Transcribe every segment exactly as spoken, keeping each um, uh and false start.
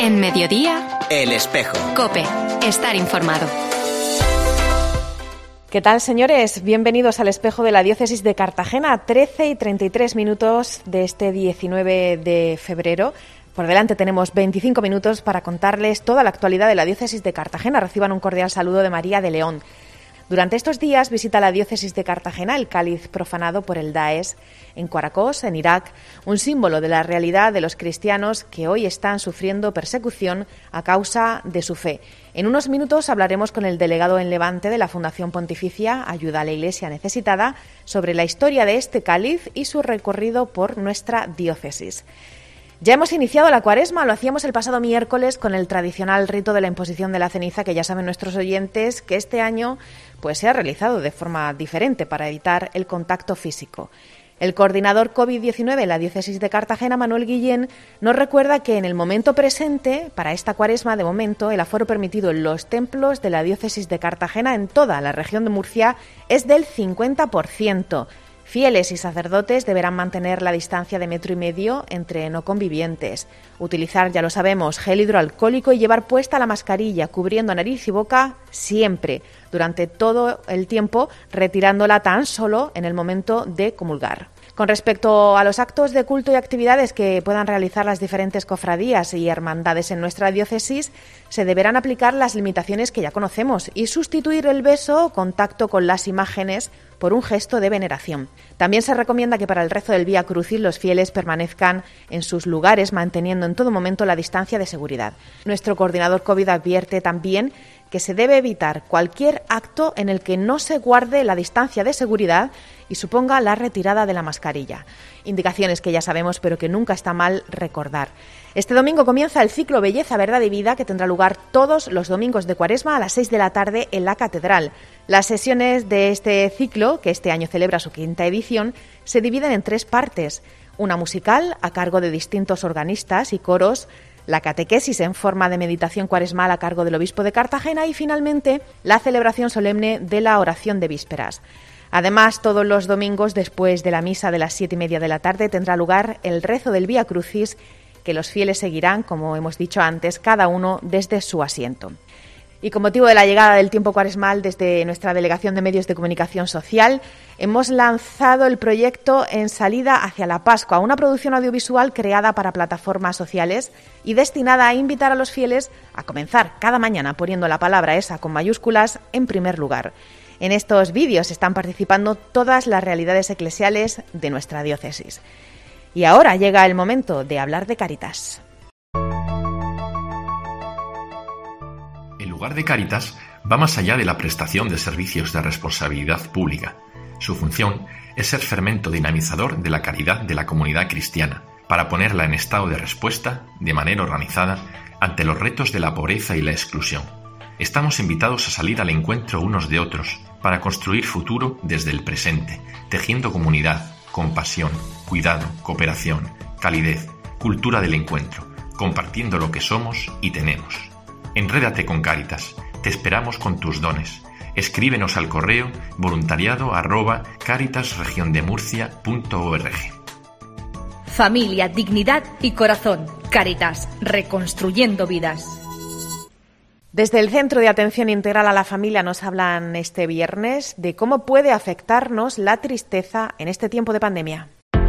En Mediodía, El Espejo. COPE. Estar informado. ¿Qué tal, señores? Bienvenidos al Espejo de la Diócesis de Cartagena, trece y treinta y tres minutos de este diecinueve de febrero. Por delante tenemos veinticinco minutos para contarles toda la actualidad de la Diócesis de Cartagena. Reciban un cordial saludo de María de León. Durante estos días visita la Diócesis de Cartagena el cáliz profanado por el Daesh en Coaracós, en Irak, un símbolo de la realidad de los cristianos que hoy están sufriendo persecución a causa de su fe. En unos minutos hablaremos con el delegado en Levante de la Fundación Pontificia Ayuda a la Iglesia Necesitada sobre la historia de este cáliz y su recorrido por nuestra diócesis. Ya hemos iniciado la Cuaresma, lo hacíamos el pasado miércoles con el tradicional rito de la imposición de la ceniza, que ya saben nuestros oyentes que este año pues se ha realizado de forma diferente para evitar el contacto físico. El coordinador COVID diecinueve en la Diócesis de Cartagena, Manuel Guillén, nos recuerda que en el momento presente, para esta Cuaresma, de momento, el aforo permitido en los templos de la Diócesis de Cartagena en toda la región de Murcia es del cincuenta por ciento. Fieles y sacerdotes deberán mantener la distancia de metro y medio entre no convivientes, utilizar, ya lo sabemos, gel hidroalcohólico y llevar puesta la mascarilla cubriendo nariz y boca siempre, durante todo el tiempo, retirándola tan solo en el momento de comulgar. Con respecto a los actos de culto y actividades que puedan realizar las diferentes cofradías y hermandades en nuestra diócesis, se deberán aplicar las limitaciones que ya conocemos y sustituir el beso o contacto con las imágenes por un gesto de veneración. También se recomienda que para el rezo del Vía Crucis los fieles permanezcan en sus lugares manteniendo en todo momento la distancia de seguridad. Nuestro coordinador COVID advierte también que se debe evitar cualquier acto en el que no se guarde la distancia de seguridad y suponga la retirada de la mascarilla. Indicaciones que ya sabemos, pero que nunca está mal recordar. Este domingo comienza el ciclo Belleza, Verdad y Vida, que tendrá lugar todos los domingos de Cuaresma a las seis de la tarde en la Catedral. Las sesiones de este ciclo, que este año celebra su quinta edición, se dividen en tres partes. Una musical, a cargo de distintos organistas y coros, la catequesis en forma de meditación cuaresmal a cargo del obispo de Cartagena y, finalmente, la celebración solemne de la oración de vísperas. Además, todos los domingos, después de la misa de las siete y media de la tarde, tendrá lugar el rezo del Vía Crucis, que los fieles seguirán, como hemos dicho antes, cada uno desde su asiento. Y con motivo de la llegada del tiempo cuaresmal, desde nuestra Delegación de Medios de Comunicación Social, hemos lanzado el proyecto En Salida hacia la Pascua, una producción audiovisual creada para plataformas sociales y destinada a invitar a los fieles a comenzar cada mañana poniendo la palabra esa con mayúsculas en primer lugar. En estos vídeos están participando todas las realidades eclesiales de nuestra diócesis. Y ahora llega el momento de hablar de Cáritas. El lugar de Cáritas va más allá de la prestación de servicios de responsabilidad pública. Su función es ser fermento dinamizador de la caridad de la comunidad cristiana, para ponerla en estado de respuesta, de manera organizada, ante los retos de la pobreza y la exclusión. Estamos invitados a salir al encuentro unos de otros, para construir futuro desde el presente, tejiendo comunidad, compasión, cuidado, cooperación, calidez, cultura del encuentro, compartiendo lo que somos y tenemos. Enrédate con Cáritas. Te esperamos con tus dones. Escríbenos al correo voluntariado arroba caritasregiondemurcia.org. Familia, dignidad y corazón. Cáritas, reconstruyendo vidas. Desde el Centro de Atención Integral a la Familia nos hablan este viernes de cómo puede afectarnos la tristeza en este tiempo de pandemia.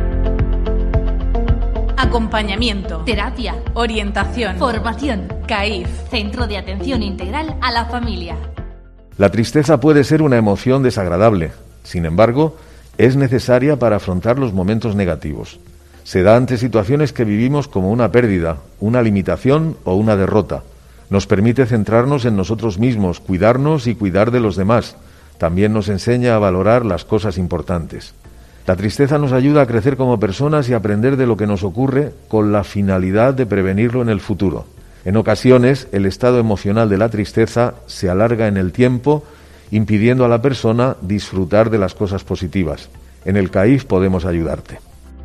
Acompañamiento, terapia, orientación, formación. C A I F, Centro de Atención Integral a la Familia. La tristeza puede ser una emoción desagradable. Sin embargo, es necesaria para afrontar los momentos negativos. Se da ante situaciones que vivimos como una pérdida, una limitación o una derrota. Nos permite centrarnos en nosotros mismos, cuidarnos y cuidar de los demás. También nos enseña a valorar las cosas importantes. La tristeza nos ayuda a crecer como personas y a aprender de lo que nos ocurre con la finalidad de prevenirlo en el futuro. En ocasiones, el estado emocional de la tristeza se alarga en el tiempo, impidiendo a la persona disfrutar de las cosas positivas. En el C A I F podemos ayudarte.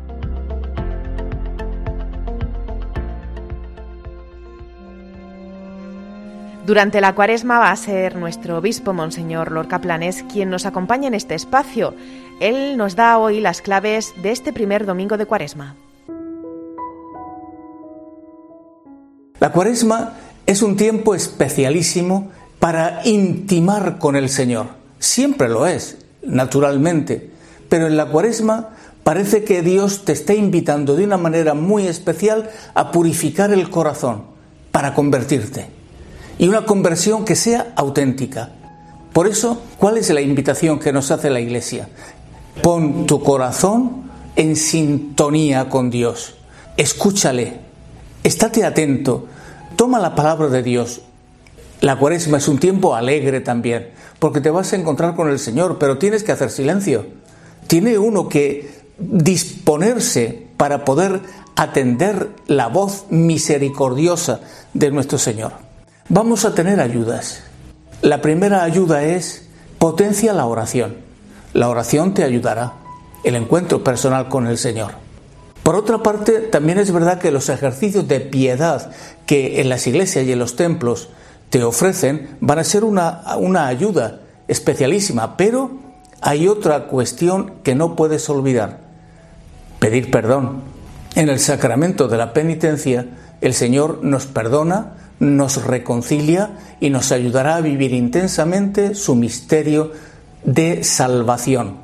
Durante la Cuaresma va a ser nuestro obispo, Monseñor Lorca Planés, quien nos acompaña en este espacio. Él nos da hoy las claves de este primer domingo de Cuaresma. La Cuaresma es un tiempo especialísimo para intimar con el Señor. Siempre lo es, naturalmente, pero en la Cuaresma parece que Dios te está invitando de una manera muy especial a purificar el corazón para convertirte. Y una conversión que sea auténtica. Por eso, ¿cuál es la invitación que nos hace la Iglesia? Pon tu corazón en sintonía con Dios. Escúchale. Estate atento. Toma la palabra de Dios. La Cuaresma es un tiempo alegre también, porque te vas a encontrar con el Señor, pero tienes que hacer silencio. Tiene uno que disponerse para poder atender la voz misericordiosa de nuestro Señor. Vamos a tener ayudas. La primera ayuda es potencia la oración. La oración te ayudará, el encuentro personal con el Señor. Por otra parte, también es verdad que los ejercicios de piedad que en las iglesias y en los templos te ofrecen van a ser una, una ayuda especialísima, pero hay otra cuestión que no puedes olvidar: pedir perdón. En el sacramento de la penitencia, el Señor nos perdona, nos reconcilia y nos ayudará a vivir intensamente su misterio de salvación.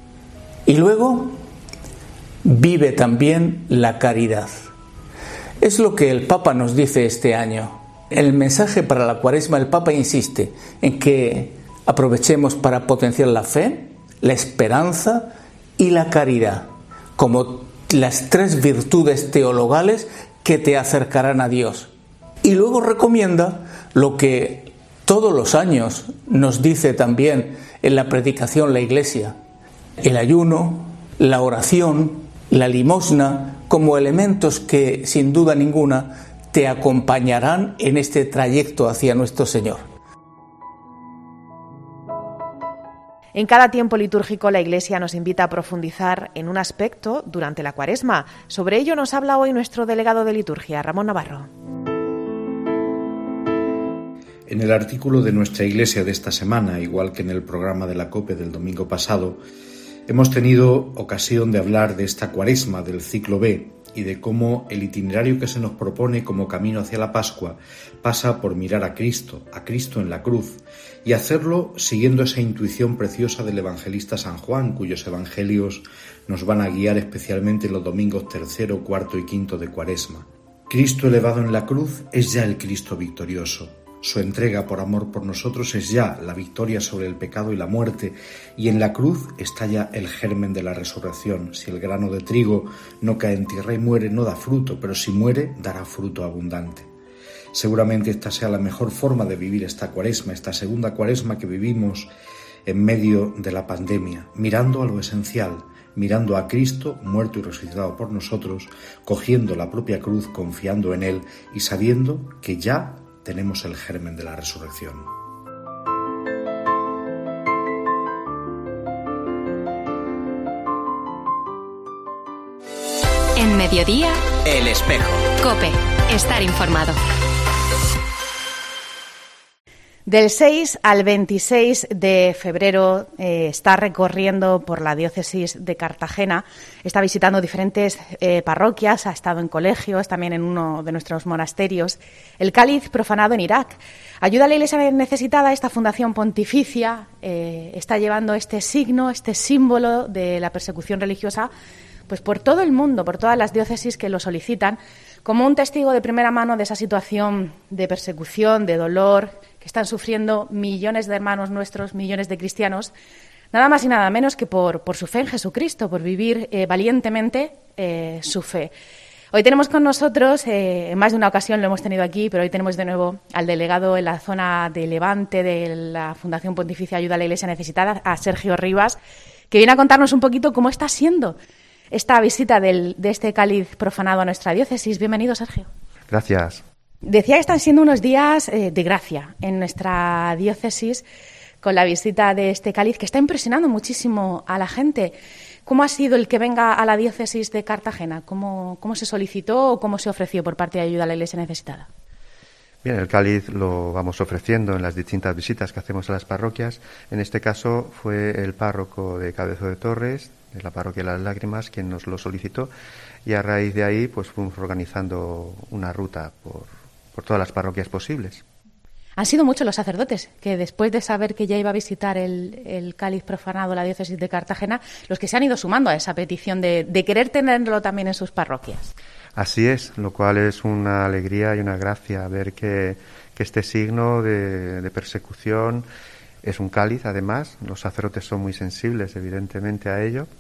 Y luego vive también la caridad. Es lo que el Papa nos dice este año. El mensaje para la Cuaresma, el Papa insiste en que aprovechemos para potenciar la fe, la esperanza y la caridad, como las tres virtudes teologales que te acercarán a Dios. Y luego recomienda lo que todos los años nos dice también en la predicación la Iglesia: el ayuno, la oración, la limosna, como elementos que sin duda ninguna te acompañarán en este trayecto hacia nuestro Señor. En cada tiempo litúrgico la Iglesia nos invita a profundizar en un aspecto durante la Cuaresma. Sobre ello nos habla hoy nuestro delegado de liturgia, Ramón Navarro. En el artículo de nuestra Iglesia de esta semana, igual que en el programa de la COPE del domingo pasado, hemos tenido ocasión de hablar de esta Cuaresma del ciclo B y de cómo el itinerario que se nos propone como camino hacia la Pascua pasa por mirar a Cristo, a Cristo en la cruz, y hacerlo siguiendo esa intuición preciosa del evangelista San Juan, cuyos evangelios nos van a guiar especialmente los domingos tercero, cuarto y quinto de Cuaresma. Cristo elevado en la cruz es ya el Cristo victorioso. Su entrega por amor por nosotros es ya la victoria sobre el pecado y la muerte, y en la cruz está ya el germen de la resurrección. Si el grano de trigo no cae en tierra y muere, no da fruto, pero si muere, dará fruto abundante. Seguramente esta sea la mejor forma de vivir esta Cuaresma, esta segunda Cuaresma que vivimos en medio de la pandemia, mirando a lo esencial, mirando a Cristo muerto y resucitado por nosotros, cogiendo la propia cruz, confiando en Él y sabiendo que ya tenemos el germen de la resurrección. En Mediodía, El Espejo. COPE. Estar informado. Del seis al veintiséis de febrero eh, está recorriendo por la diócesis de Cartagena, está visitando diferentes eh, parroquias, ha estado en colegios, también en uno de nuestros monasterios. El cáliz profanado en Irak. Ayuda a la Iglesia necesitada, esta fundación pontificia eh, está llevando este signo, este símbolo de la persecución religiosa, pues por todo el mundo, por todas las diócesis que lo solicitan, como un testigo de primera mano de esa situación de persecución, de dolor, que están sufriendo millones de hermanos nuestros, millones de cristianos, nada más y nada menos que por, por su fe en Jesucristo, por vivir eh, valientemente eh, su fe. Hoy tenemos con nosotros, eh, en más de una ocasión lo hemos tenido aquí, pero hoy tenemos de nuevo al delegado en la zona de Levante de la Fundación Pontificia Ayuda a la Iglesia Necesitada, a Sergio Rivas, que viene a contarnos un poquito cómo está siendo esta visita del, de este cáliz profanado a nuestra diócesis. Bienvenido, Sergio. Gracias. Decía que están siendo unos días eh, de gracia en nuestra diócesis con la visita de este cáliz que está impresionando muchísimo a la gente. ¿Cómo ha sido el que venga a la diócesis de Cartagena? ¿Cómo, cómo se solicitó o cómo se ofreció por parte de Ayuda a la Iglesia Necesitada? Bien, el cáliz lo vamos ofreciendo en las distintas visitas que hacemos a las parroquias. En este caso fue el párroco de Cabezo de Torres, de la parroquia de las Lágrimas, quien nos lo solicitó, y a raíz de ahí pues fuimos organizando una ruta por, por todas las parroquias posibles. Han sido muchos los sacerdotes que, después de saber que ya iba a visitar el, el cáliz profanado la diócesis de Cartagena, los que se han ido sumando a esa petición de, de querer tenerlo también en sus parroquias. Así es, lo cual es una alegría y una gracia ver que, que este signo de, de persecución es un cáliz, además, los sacerdotes son muy sensibles, evidentemente, a ello,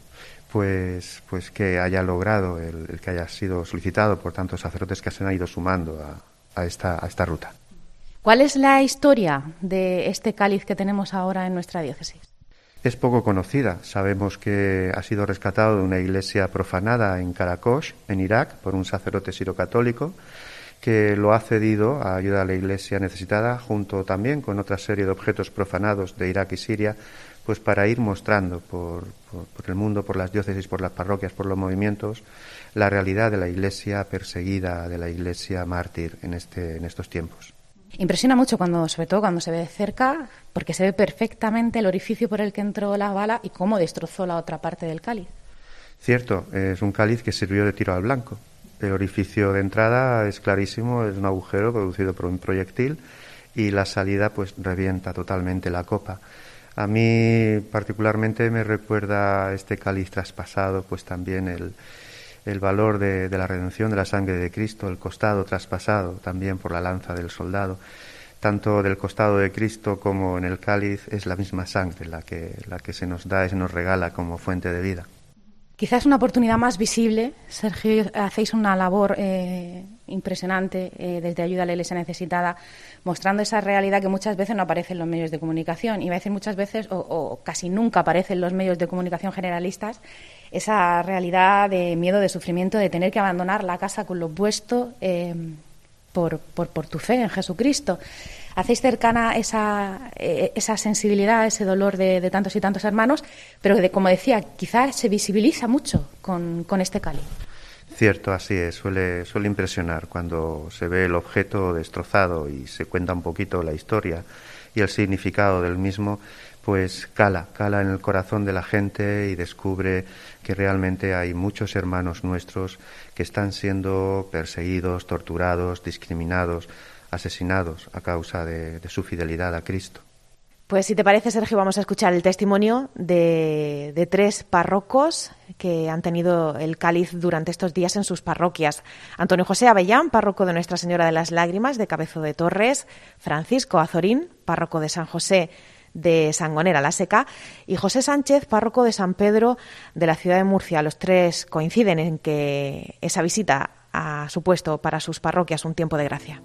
pues, pues que haya logrado, el, el que haya sido solicitado por tantos sacerdotes que se han ido sumando a, a, esta, a esta ruta. ¿Cuál es la historia de este cáliz que tenemos ahora en nuestra diócesis? Es poco conocida. Sabemos que ha sido rescatado de una iglesia profanada en Karakosh, en Irak, por un sacerdote sirocatólico, que lo ha cedido a ayuda a la iglesia necesitada, junto también con otra serie de objetos profanados de Irak y Siria, pues para ir mostrando por, por, por el mundo, por las diócesis, por las parroquias, por los movimientos, la realidad de la iglesia perseguida, de la iglesia mártir en, este, en estos tiempos. Impresiona mucho, cuando, sobre todo cuando se ve de cerca, porque se ve perfectamente el orificio por el que entró la bala y cómo destrozó la otra parte del cáliz. Cierto, es un cáliz que sirvió de tiro al blanco. El orificio de entrada es clarísimo, es un agujero producido por un proyectil y la salida pues revienta totalmente la copa. A mí particularmente me recuerda este cáliz traspasado, pues también el... el valor de, de la redención de la sangre de Cristo, el costado traspasado también por la lanza del soldado. Tanto del costado de Cristo como en el cáliz es la misma sangre la que, la que se nos da y se nos regala como fuente de vida. Quizás una oportunidad más visible. Sergio, hacéis una labor eh, impresionante eh, desde Ayuda a la Iglesia Necesitada, mostrando esa realidad que muchas veces no aparece en los medios de comunicación, y a veces muchas veces, o, o casi nunca aparece en los medios de comunicación generalistas, esa realidad de miedo, de sufrimiento, de tener que abandonar la casa con lo puesto eh, por, por, por tu fe en Jesucristo. Hacéis cercana esa, eh, esa sensibilidad, ese dolor de, de tantos y tantos hermanos, pero que, como decía, quizás se visibiliza mucho con, con este cáliz. Cierto, así es. Suele, suele impresionar cuando se ve el objeto destrozado y se cuenta un poquito la historia y el significado del mismo, pues cala, cala en el corazón de la gente y descubre que realmente hay muchos hermanos nuestros que están siendo perseguidos, torturados, discriminados, asesinados a causa de, de su fidelidad a Cristo. Pues si te parece, Sergio, vamos a escuchar el testimonio de, de tres párrocos que han tenido el cáliz durante estos días en sus parroquias. Antonio José Avellán, párroco de Nuestra Señora de las Lágrimas de Cabezo de Torres; Francisco Azorín, párroco de San José de Sangonera la Seca; y José Sánchez, párroco de San Pedro de la ciudad de Murcia. Los tres coinciden en que esa visita ha supuesto para sus parroquias un tiempo de gracia.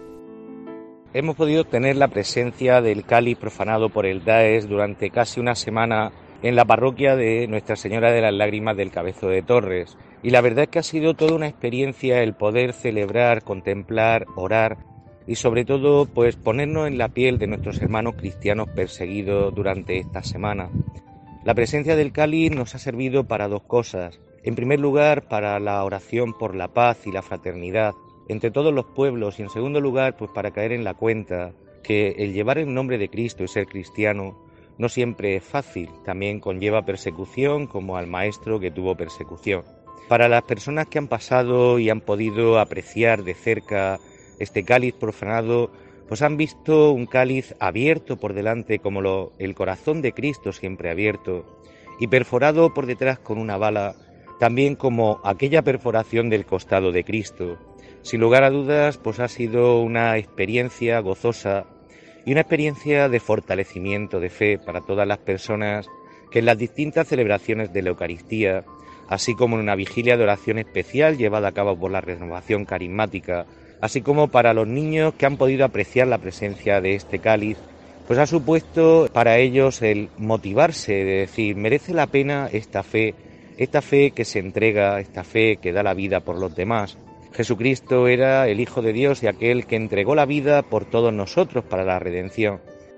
Hemos podido tener la presencia del cáliz profanado por el Daesh durante casi una semana en la parroquia de Nuestra Señora de las Lágrimas del Cabezo de Torres. Y la verdad es que ha sido toda una experiencia el poder celebrar, contemplar, orar y sobre todo pues ponernos en la piel de nuestros hermanos cristianos perseguidos durante esta semana. La presencia del cáliz nos ha servido para dos cosas. En primer lugar, para la oración por la paz y la fraternidad entre todos los pueblos, y en segundo lugar, pues para caer en la cuenta que el llevar el nombre de Cristo y ser cristiano no siempre es fácil, también conlleva persecución, como al maestro que tuvo persecución. Para las personas que han pasado y han podido apreciar de cerca este cáliz profanado, pues han visto un cáliz abierto por delante como lo, el corazón de Cristo siempre abierto, y perforado por detrás con una bala, también como aquella perforación del costado de Cristo. Sin lugar a dudas, pues ha sido una experiencia gozosa y una experiencia de fortalecimiento de fe para todas las personas que en las distintas celebraciones de la Eucaristía, así como en una vigilia de oración especial llevada a cabo por la Renovación Carismática, así como para los niños que han podido apreciar la presencia de este cáliz, pues ha supuesto para ellos el motivarse, de decir, merece la pena esta fe, esta fe que se entrega, esta fe que da la vida por los demás. Jesucristo era el Hijo de Dios y aquel que entregó la vida por todos nosotros para la redención.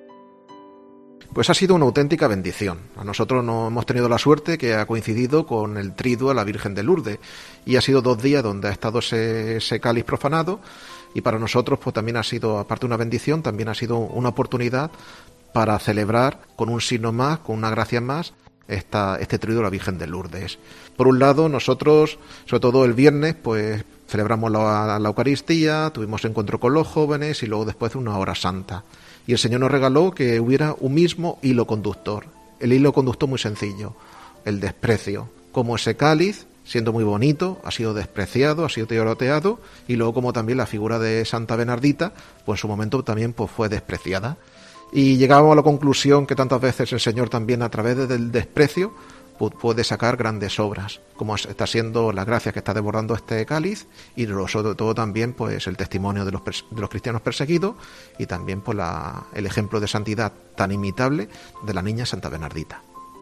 Pues ha sido una auténtica bendición. A nosotros no hemos tenido la suerte que ha coincidido con el triduo a la Virgen de Lourdes, y ha sido dos días donde ha estado ese, ese cáliz profanado, y para nosotros pues también ha sido, aparte de una bendición, también ha sido una oportunidad para celebrar con un signo más, con una gracia más, esta, este triduo a la Virgen de Lourdes. Por un lado, nosotros, sobre todo el viernes, pues celebramos la, la Eucaristía, tuvimos encuentro con los jóvenes y luego después una hora santa. Y el Señor nos regaló que hubiera un mismo hilo conductor. El hilo conductor muy sencillo, el desprecio. Como ese cáliz, siendo muy bonito, ha sido despreciado, ha sido tiroteado, y luego como también la figura de Santa Bernardita, pues en su momento también pues, fue despreciada. Y llegábamos a la conclusión que tantas veces el Señor también a través del desprecio puede sacar grandes obras, como está siendo la gracia que está desbordando este cáliz, y sobre todo también pues el testimonio de los, de los cristianos perseguidos, y también pues, la, el ejemplo de santidad tan imitable de la niña Santa Bernardita.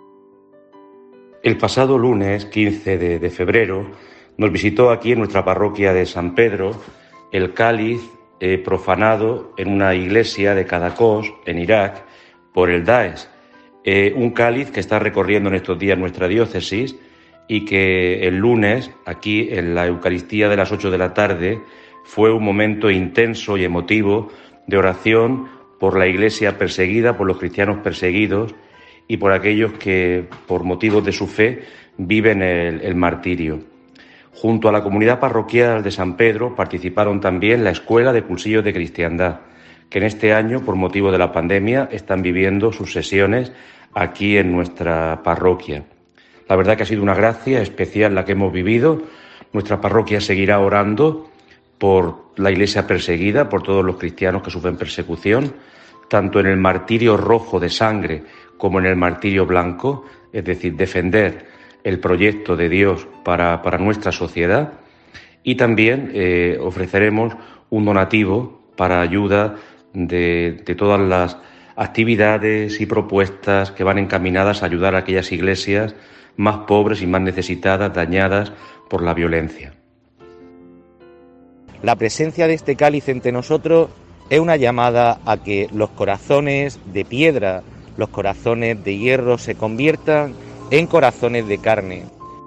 El pasado lunes quince de febrero nos visitó aquí en nuestra parroquia de San Pedro el cáliz eh, profanado en una iglesia de Kadakos, en Irak, por el Daesh. Eh, un cáliz que está recorriendo en estos días nuestra diócesis y que el lunes, aquí en la Eucaristía de las ocho de la tarde, fue un momento intenso y emotivo de oración por la Iglesia perseguida, por los cristianos perseguidos y por aquellos que, por motivos de su fe, viven el, el martirio. Junto a la comunidad parroquial de San Pedro participaron también la Escuela de Cursillos de Cristiandad, que en este año, por motivo de la pandemia, están viviendo sus sesiones aquí en nuestra parroquia. La verdad que ha sido una gracia especial la que hemos vivido. Nuestra parroquia seguirá orando por la Iglesia perseguida, por todos los cristianos que sufren persecución, tanto en el martirio rojo de sangre como en el martirio blanco, es decir, defender el proyecto de Dios para, para nuestra sociedad. Y también eh, ofreceremos un donativo para ayuda De, de todas las actividades y propuestas que van encaminadas a ayudar a aquellas iglesias más pobres y más necesitadas, dañadas por la violencia. La presencia de este cáliz entre nosotros es una llamada a que los corazones de piedra, los corazones de hierro se conviertan en corazones de carne.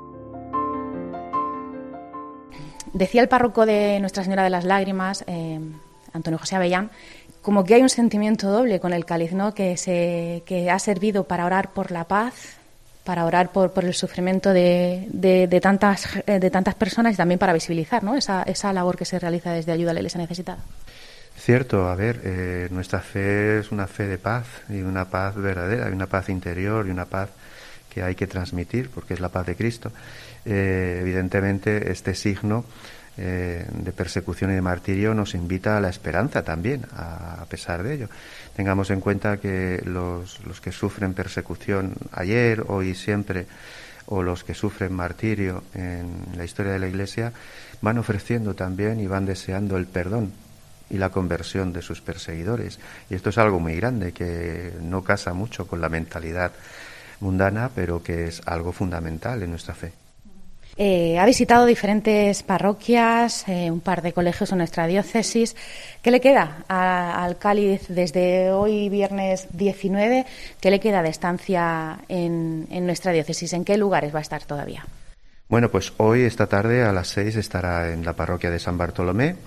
Decía el párroco de Nuestra Señora de las Lágrimas, eh, Antonio José Avellán, como que hay un sentimiento doble con el cáliz, ¿no? Que se que ha servido para orar por la paz, para orar por, por el sufrimiento de, de, de tantas de tantas personas y también para visibilizar, ¿no? esa, esa labor que se realiza desde ayuda a la Iglesia necesitada. Cierto, a ver, eh, nuestra fe es una fe de paz, y una paz verdadera, y una paz interior, y una paz que hay que transmitir, porque es la paz de Cristo. Eh, evidentemente, este signo Eh, de persecución y de martirio nos invita a la esperanza también, a, a pesar de ello. Tengamos en cuenta que los, los que sufren persecución ayer, hoy y siempre, o los que sufren martirio en la historia de la Iglesia, van ofreciendo también y van deseando el perdón y la conversión de sus perseguidores. Y esto es algo muy grande, que no casa mucho con la mentalidad mundana, pero que es algo fundamental en nuestra fe. Eh, ha visitado diferentes parroquias, eh, un par de colegios en nuestra diócesis. ¿Qué le queda a, al cáliz desde hoy, viernes diecinueve? ¿Qué le queda de estancia en, en nuestra diócesis? ¿En qué lugares va a estar todavía? Bueno, pues hoy, esta tarde, a las seis, estará en la parroquia de San Bartolomé.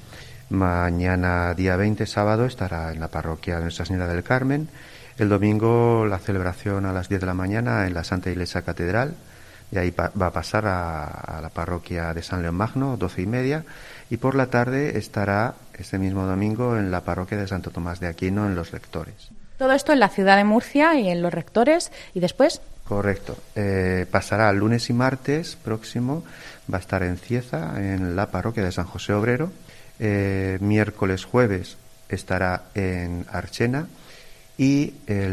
Mañana, día veinte, sábado, estará en la parroquia de Nuestra Señora del Carmen. El domingo, la celebración a las diez de la mañana en la Santa Iglesia Catedral. Y ahí va a pasar a, a la parroquia de San León Magno, doce y media, y por la tarde estará este mismo domingo en la parroquia de Santo Tomás de Aquino, en Los Rectores. Todo esto en la ciudad de Murcia y en Los Rectores, ¿y después? Correcto. Eh, pasará lunes y martes próximo, va a estar en Cieza, en la parroquia de San José Obrero. Eh, miércoles, jueves estará en Archena. Y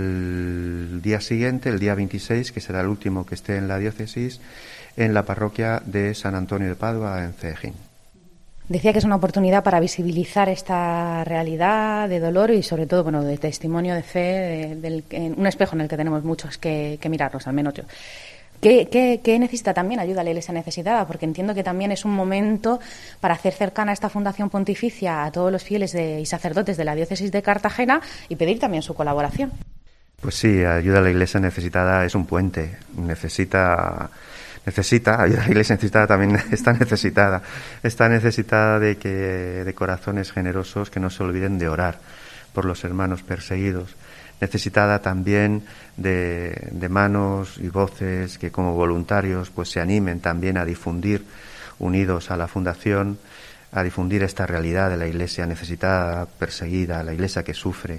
el día siguiente, el día veintiséis, que será el último que esté en la diócesis, en la parroquia de San Antonio de Padua, en Cejín. Decía que es una oportunidad para visibilizar esta realidad de dolor y sobre todo, bueno, de testimonio de fe, de, de, de, un espejo en el que tenemos muchos que, que mirarnos, al menos yo. ¿Qué, qué, ¿Qué necesita también ayuda a la Iglesia necesitada? Porque entiendo que también es un momento para hacer cercana esta Fundación Pontificia a todos los fieles de, y sacerdotes de la diócesis de Cartagena y pedir también su colaboración. Pues sí, ayuda a la Iglesia necesitada es un puente. Necesita, necesita, ayuda a la Iglesia necesitada también está necesitada. Está necesitada de, que, de corazones generosos que no se olviden de orar por los hermanos perseguidos. Necesitada también de, de manos y voces que como voluntarios pues se animen también a difundir, unidos a la Fundación, a difundir esta realidad de la Iglesia necesitada, perseguida, la Iglesia que sufre.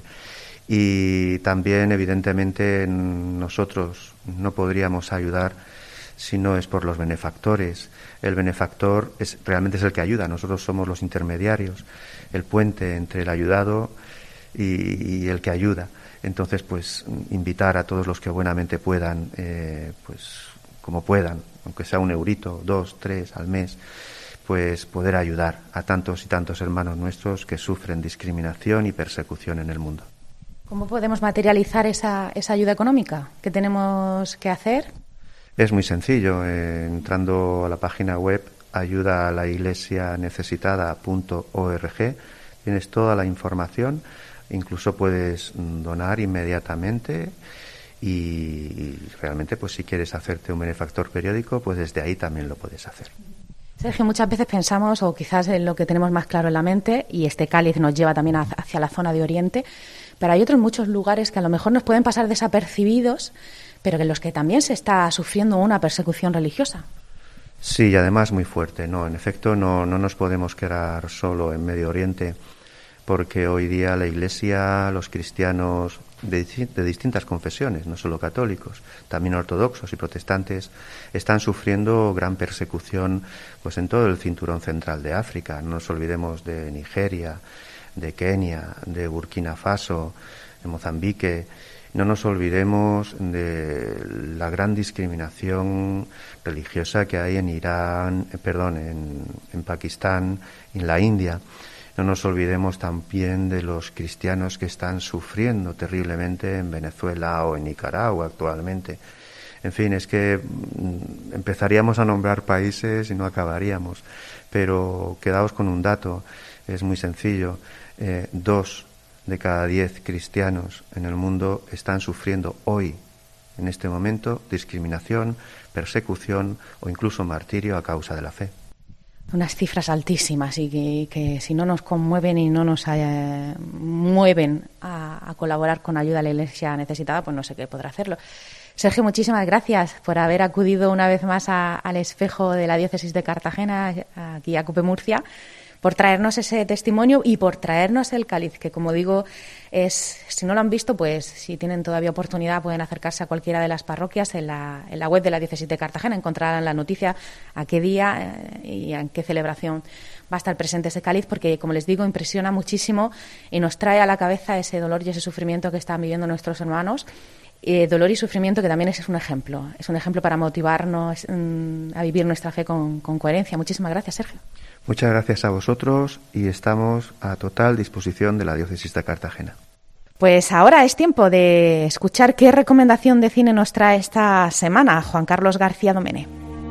Y también, evidentemente, nosotros no podríamos ayudar si no es por los benefactores. El benefactor es, realmente es el que ayuda, nosotros somos los intermediarios, el puente entre el ayudado y, y el que ayuda. Entonces, pues, invitar a todos los que buenamente puedan, eh, pues, como puedan, aunque sea un eurito, dos, tres al mes, pues poder ayudar a tantos y tantos hermanos nuestros que sufren discriminación y persecución en el mundo. ¿Cómo podemos materializar esa, esa ayuda económica? ¿Qué tenemos que hacer? Es muy sencillo, eh, entrando a la página web ayuda a la iglesia necesitada punto org, tienes toda la información, incluso puedes donar inmediatamente y, y realmente pues si quieres hacerte un benefactor periódico, pues desde ahí también lo puedes hacer. Sergio, muchas veces pensamos, o quizás en lo que tenemos más claro en la mente, y este cáliz nos lleva también hacia la zona de Oriente, pero hay otros muchos lugares que a lo mejor nos pueden pasar desapercibidos, pero en los que también se está sufriendo una persecución religiosa. Sí, y además muy fuerte, ¿no? En efecto, no, no nos podemos quedar solo en Medio Oriente, porque hoy día la Iglesia, los cristianos de, de distintas confesiones, no solo católicos, también ortodoxos y protestantes, están sufriendo gran persecución pues en todo el cinturón central de África. No nos olvidemos de Nigeria, de Kenia, de Burkina Faso, de Mozambique. No nos olvidemos de la gran discriminación religiosa que hay en Irán, eh, perdón, en, en Pakistán, en la India. No nos olvidemos también de los cristianos que están sufriendo terriblemente en Venezuela o en Nicaragua actualmente. En fin, es que mm, empezaríamos a nombrar países y no acabaríamos. Pero quedaos con un dato, es muy sencillo. Eh, dos de cada diez cristianos en el mundo están sufriendo hoy, en este momento, discriminación, persecución o incluso martirio a causa de la fe. Unas cifras altísimas y que, que si no nos conmueven y no nos eh, mueven a, a colaborar con ayuda a la Iglesia necesitada, pues no sé qué podrá hacerlo. Sergio, muchísimas gracias por haber acudido una vez más a, al espejo de la diócesis de Cartagena, aquí a COPE Murcia, por traernos ese testimonio y por traernos el cáliz, que como digo, es, si no lo han visto, pues si tienen todavía oportunidad pueden acercarse a cualquiera de las parroquias. En la, en la web de la diócesis de Cartagena encontrarán la noticia a qué día eh, y en qué celebración va a estar presente ese cáliz, porque como les digo, impresiona muchísimo y nos trae a la cabeza ese dolor y ese sufrimiento que están viviendo nuestros hermanos. Eh, dolor y sufrimiento que también es un ejemplo, es un ejemplo para motivarnos mmm, a vivir nuestra fe con, con coherencia. Muchísimas gracias, Sergio. Muchas gracias a vosotros y estamos a total disposición de la diócesis de Cartagena. Pues ahora es tiempo de escuchar qué recomendación de cine nos trae esta semana Juan Carlos García Domene.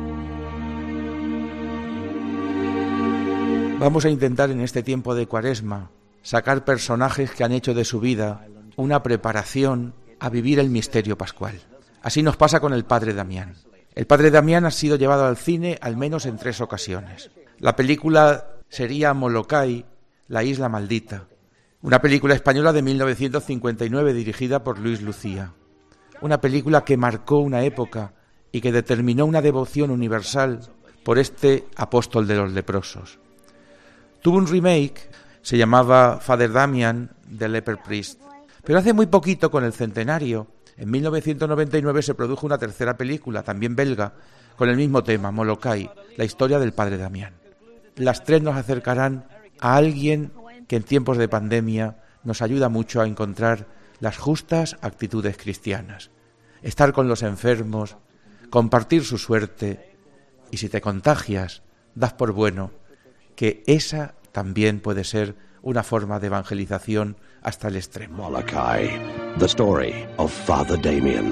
Vamos a intentar en este tiempo de Cuaresma sacar personajes que han hecho de su vida una preparación a vivir el misterio pascual. Así nos pasa con el Padre Damián. El Padre Damián ha sido llevado al cine al menos en tres ocasiones. La película sería Molokai, la isla maldita, una película española de mil novecientos cincuenta y nueve dirigida por Luis Lucía. Una película que marcó una época y que determinó una devoción universal por este apóstol de los leprosos. Tuvo un remake, se llamaba Father Damian, The Leper Priest, pero hace muy poquito, con el centenario, en mil novecientos noventa y nueve se produjo una tercera película, también belga, con el mismo tema, Molokai, la historia del Padre Damián. Las tres nos acercarán a alguien que en tiempos de pandemia nos ayuda mucho a encontrar las justas actitudes cristianas. Estar con los enfermos, compartir su suerte y si te contagias, das por bueno que esa también puede ser una forma de evangelización hasta el extremo. Molokai, the story of Father Damian.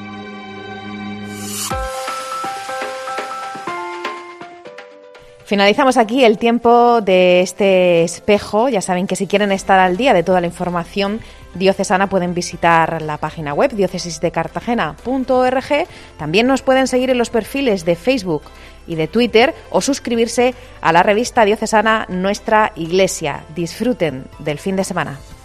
Finalizamos aquí el tiempo de este espejo. Ya saben que si quieren estar al día de toda la información diocesana pueden visitar la página web diócesis de cartagena punto org. También nos pueden seguir en los perfiles de Facebook y de Twitter o suscribirse a la revista diocesana Nuestra Iglesia. Disfruten del fin de semana.